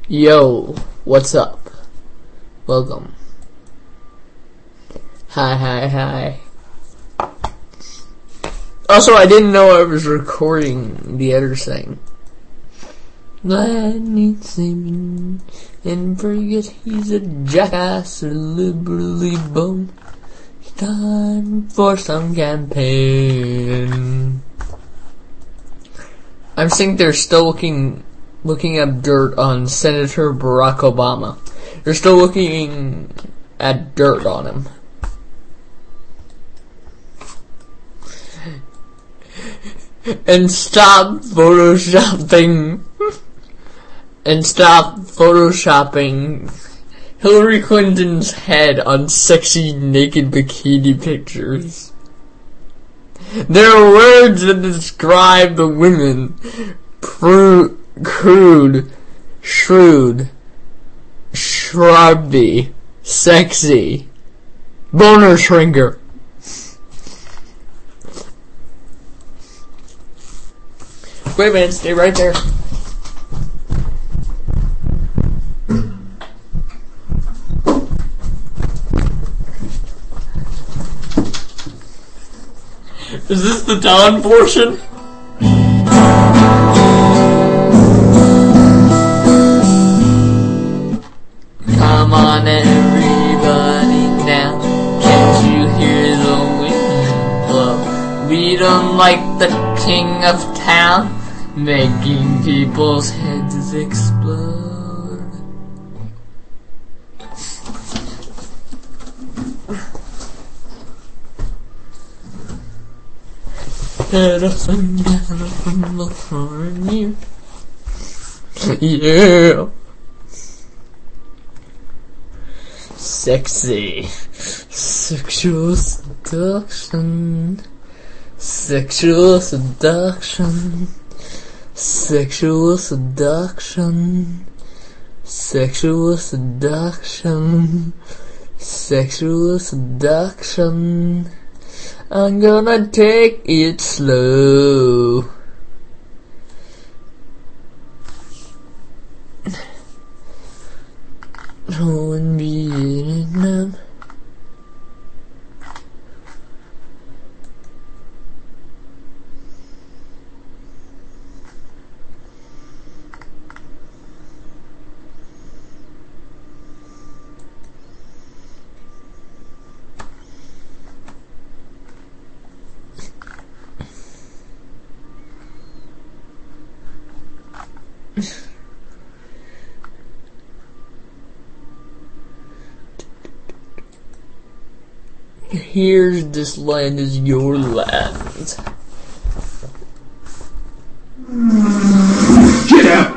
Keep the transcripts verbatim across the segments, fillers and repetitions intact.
Yo, what's up? Welcome. Hi, hi, hi. Also, I didn't know I was recording the other thing. Let me sing and forget he's a jackass or liberally bone. It's time for some campaign. I think they're still looking looking at dirt on Senator Barack Obama. They're still looking at dirt on him. And stop photoshopping. And stop photoshopping Hillary Clinton's head on sexy naked bikini pictures. There are words that describe the women. Pru- crude, shrewd, shrubby, sexy, boner shrinker. Wait a minute, stay right there. Is this the Dawn portion? Come on everybody now, can't you hear the wind blow? Lead 'em like the king of town, making people's heads explode. Let us sing down from the farm. Yeah. Sexy. Sexual seduction. Sexual seduction. Sexual seduction. Sexual seduction. Sexual seduction. I'm gonna take it slow. Oh, and Vietnam. Here's this land is your land. Get out!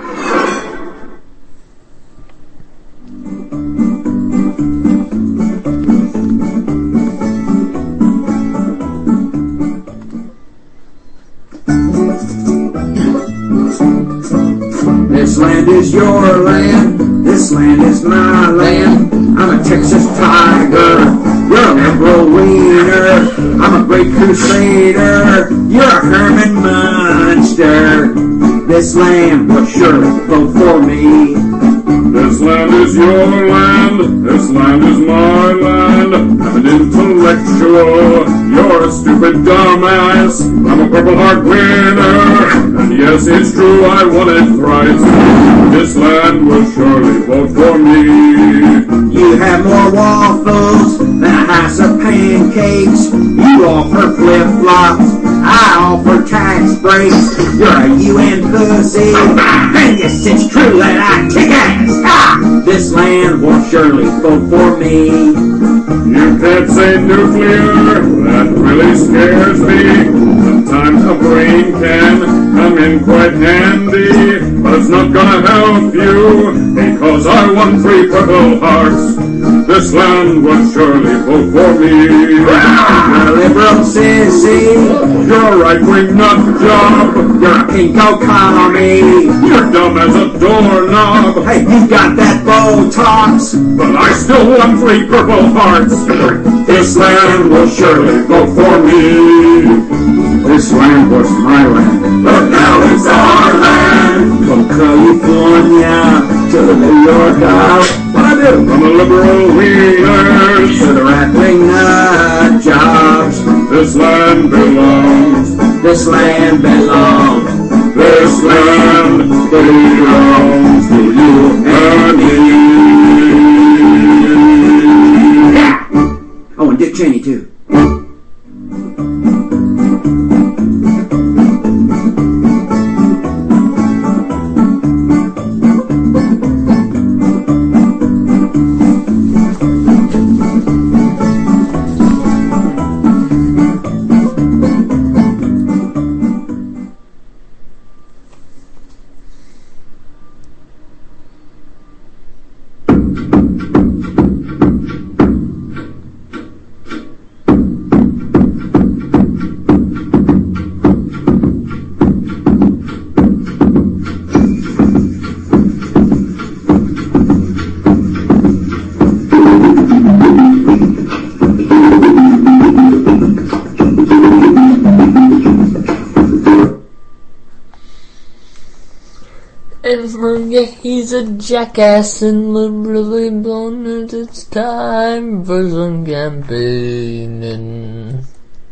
This land is your land. This land is my land. I'm a Texas tiger. You're a liberal wiener. I'm a great crusader. You're a Herman Munster. This land will surely vote for me. This land is your land. This land is my land. I'm an intellectual. You're a stupid dumbass. I'm a Purple Heart winner. And yes, it's true, I won it thrice. This land will surely vote for me. You have more waffles than a house of pancakes. You offer flip-flops. I offer tax breaks. You're a U N pussy. And yes, it's true that I kick ass. Ah! This land will surely vote for me. You can't say nuclear. That really scares me. Sometimes a brain can come in quite handy. But it's not gonna help you, because I won three Purple Hearts. This land will surely vote for me. You're a liberal sissy. You're a right-wing nut job. You're a pinko commie. You're dumb as a doorknob. Hey, you got that Botox. But I still won three Purple Hearts. This land will surely vote for me. This land was my land. But now it's our land. From California to to the New York Isle. What I do? From the liberal leaders To the right-wing nut jobs. this land belongs. This land belongs. This land belongs to you and me. Yeah! Oh, and Dick Cheney, too. And forget he's a jackass and liberally blown and it's time for some campaigning.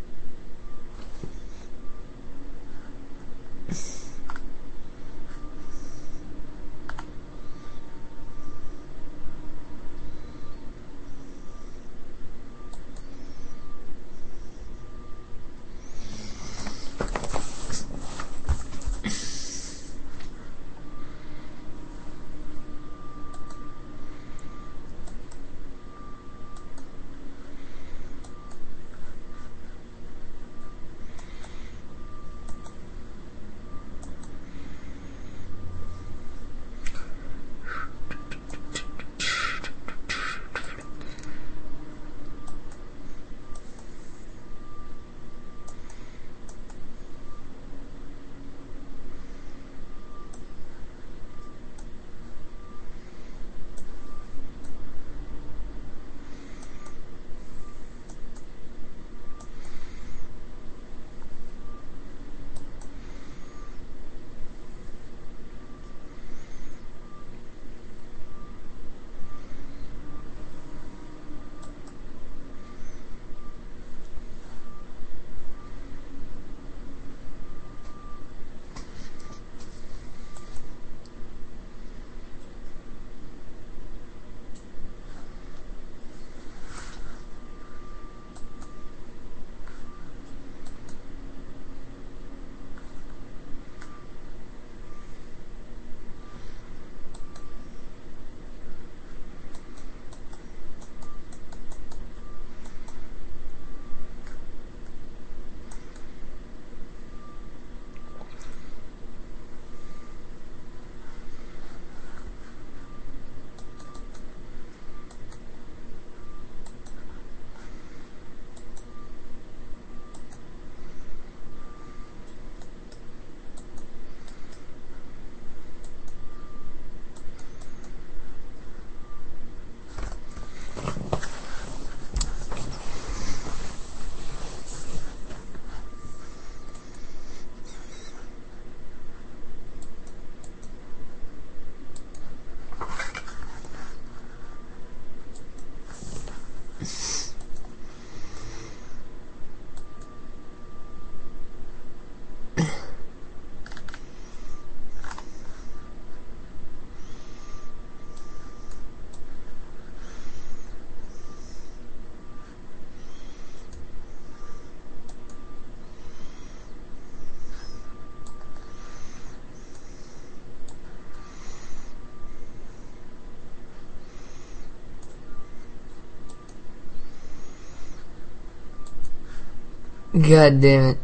God damn it.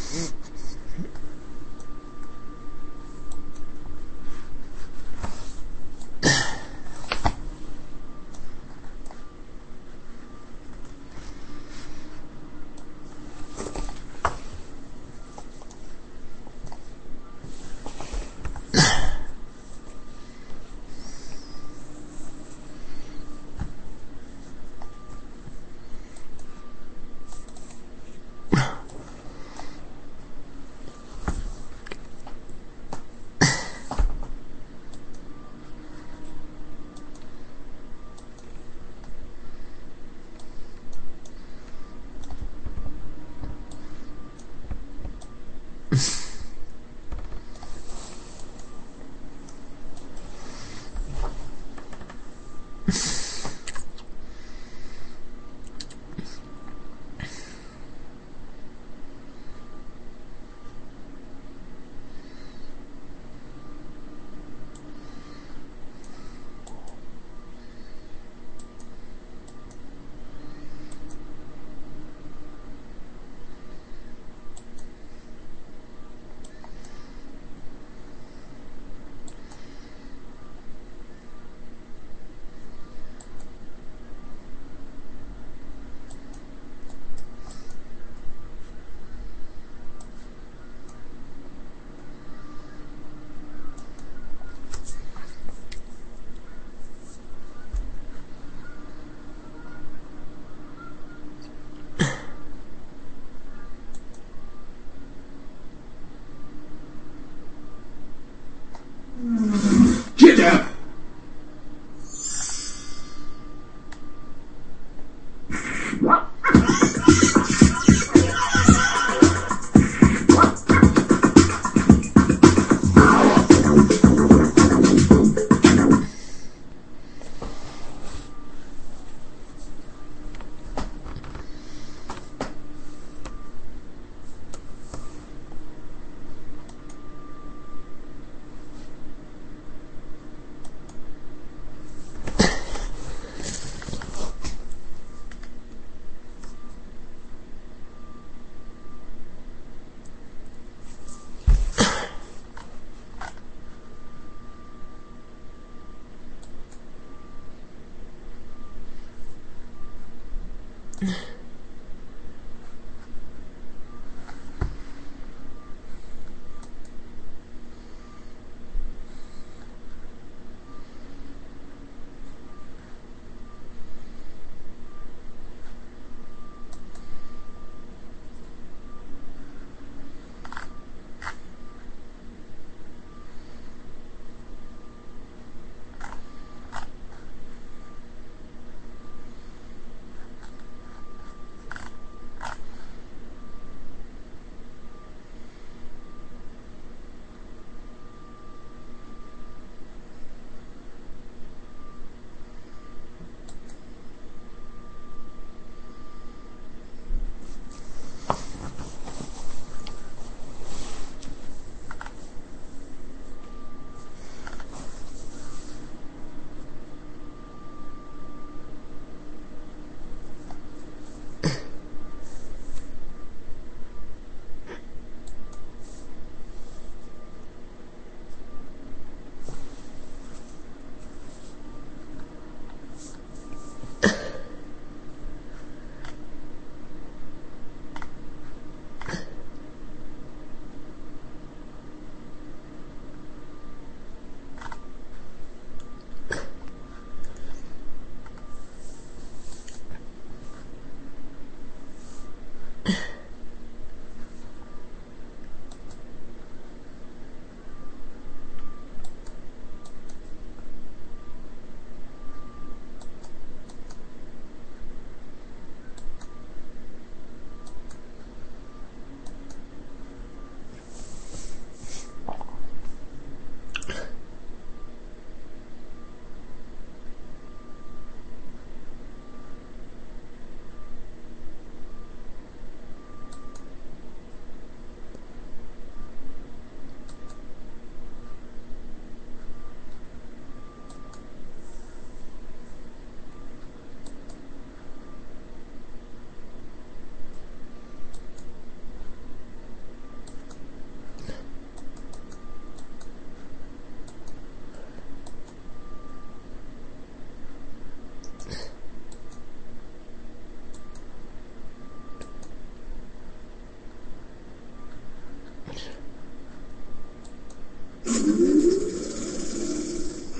Get up!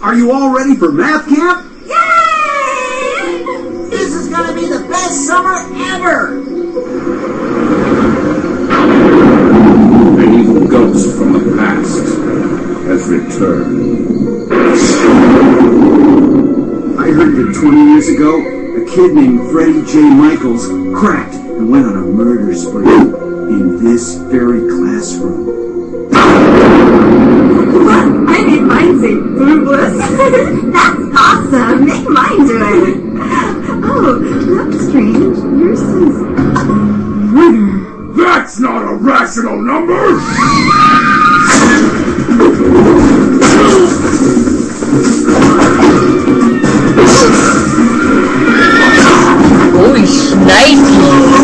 Are you all ready for math camp? Yay! This is gonna be the best summer ever! The evil ghost from the past has returned. I heard that twenty years ago, a kid named Freddie J. Michaels cracked and went on a murder spree in this very classroom. What? I made mine say boobless. That's awesome. Make mine do it. Oh, that's strange. Yours says murder. That's not a rational number! Holy shnikes!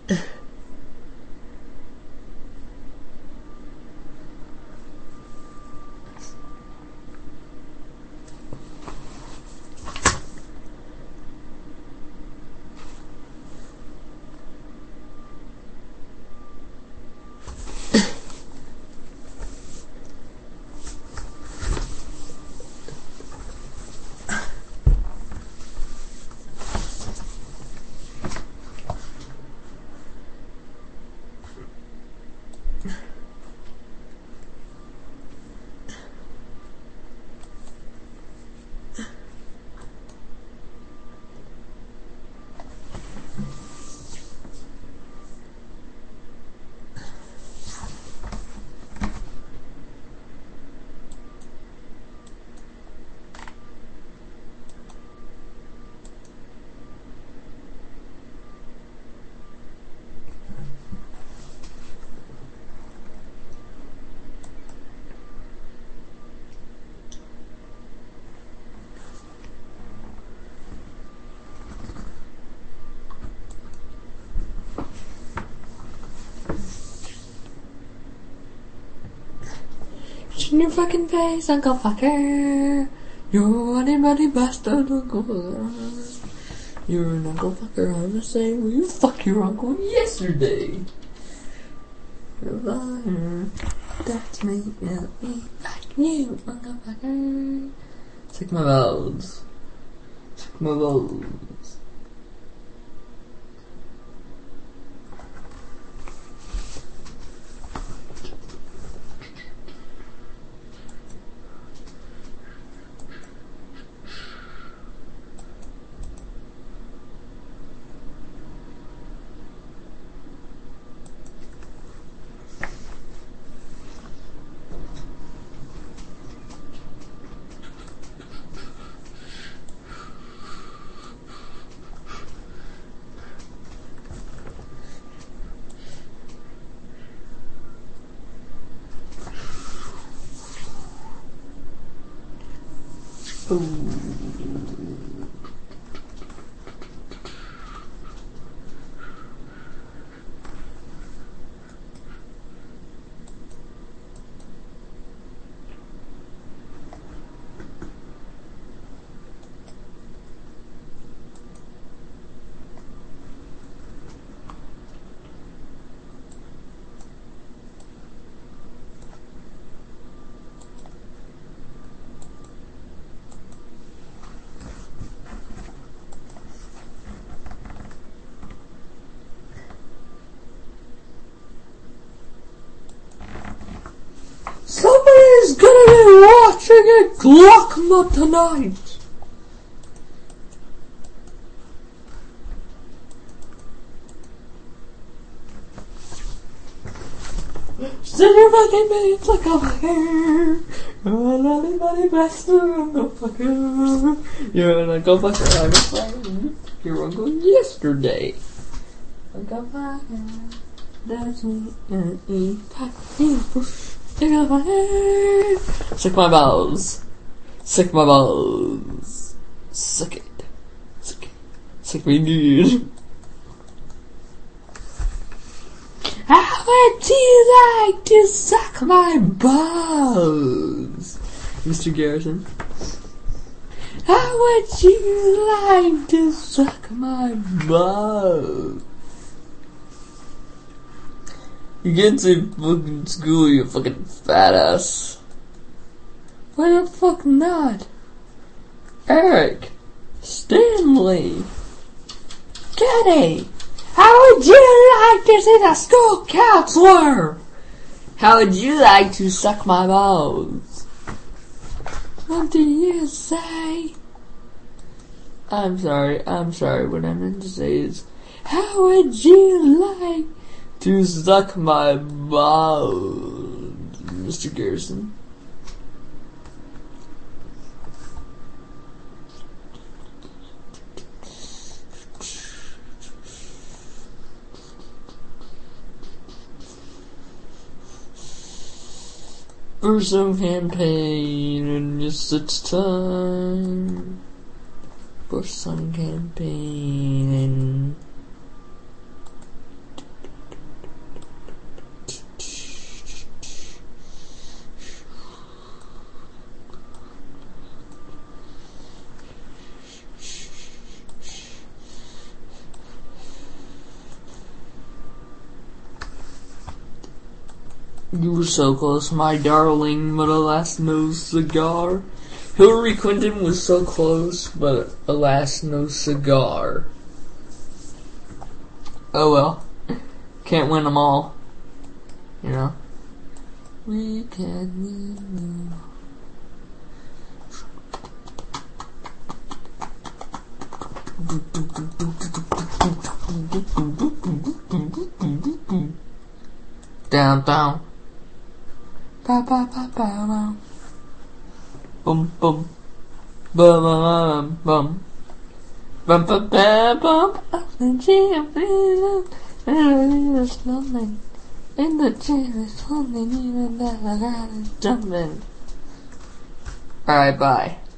In your fucking face, Uncle Fucker. You're a money bastard, Uncle Fucker. You're an Uncle Fucker. I'm the same. Will you fuck your uncle yesterday? You're a liar. That's me. Yeah, me. Fuck you, Uncle Fucker. Take my balls. Take my balls. Somebody's gonna be watching a Glockma tonight. Send your fucking mates like a fucker. You're an anybody bastard, Uncle Fucker. You're an Uncle Fucker. I'm afraid your uncle yesterday. Uncle Fucker. That's me and me. Suck my balls. Suck my balls. Suck it. Suck it. Suck me good. How would you like to suck my balls, Mister Garrison? How would you like to suck my balls? You get to fucking school, you fucking fat ass. Why the fuck not? Eric, Stanley, Kenny, how would you like to see the school counselor? How would you like to suck my balls? What do you say? I'm sorry, I'm sorry, what I meant to say is, how would you like to suck my balls, Mister Garrison? For some campaign, and yes, it's time for some campaign. You were so close, my darling, but alas, no cigar. Hillary Clinton was so close, but alas, no cigar. Oh well. Can't win them all. You know? We can win them all. Down, down. Ba ba ba ba ba. Boom, boom. Bum, bum, bum. Bum, bum, bum, bum. The champion. There's nothing. In the chair is something even that I got jumping. Alright, bye.